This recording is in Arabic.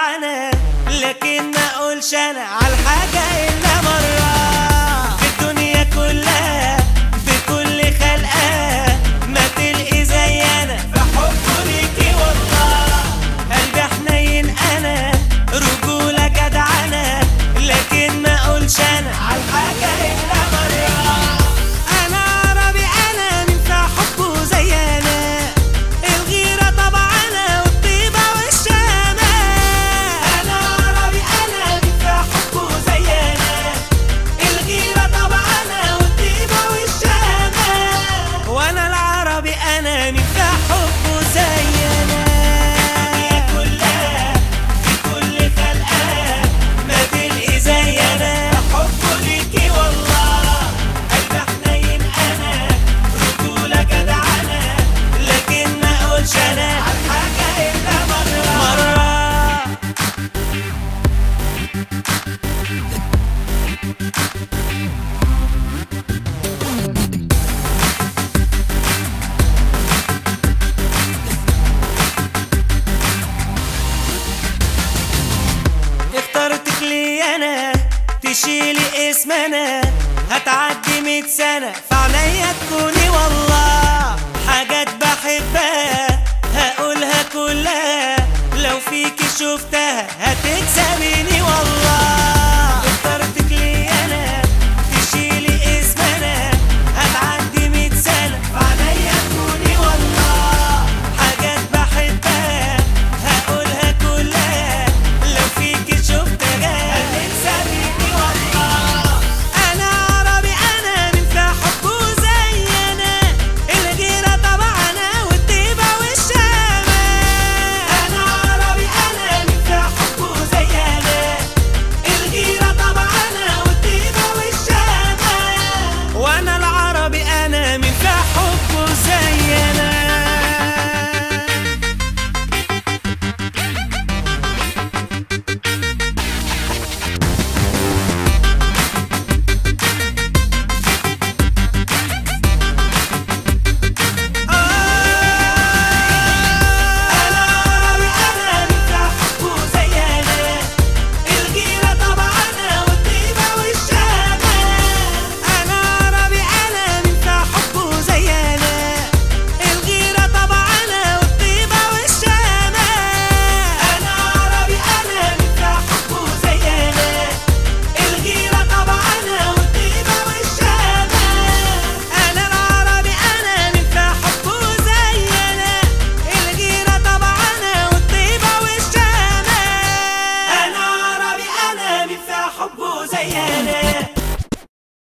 جدعنة، لكن ما اقولش انا عالحاجة الا مرة. في الدنيا كلها بكل خلقها ما تلقي زي انا في حبه ليكي والله. قلبي حنين انا رجولة جدعنة، لكن ما اقولش انا عالحاجة الا مرة. انا عربي انا مين في حبه زي انا، الغيرة طبعنا والطيبة والشامة. انا عربي انا مين في حبه زي انا، الغيرة طبعنا والطيبة والشامة. وانا العربي انا مين في حبه زي انا. الدنيا كلها بكل خلقها ما تلقي زي انا حبه ليكي والله. قلبي حنين انا رجولة جدعنة، لكن ما اقولش انا عالحاجة الا مرة. اخترتك لي انا تشيلي اسمنا، هتعدي 100 سنة في عينيا تكوني والله. حاجات بحبها هقولها كلها، لو فيكي شفتها هتكسبيني والله.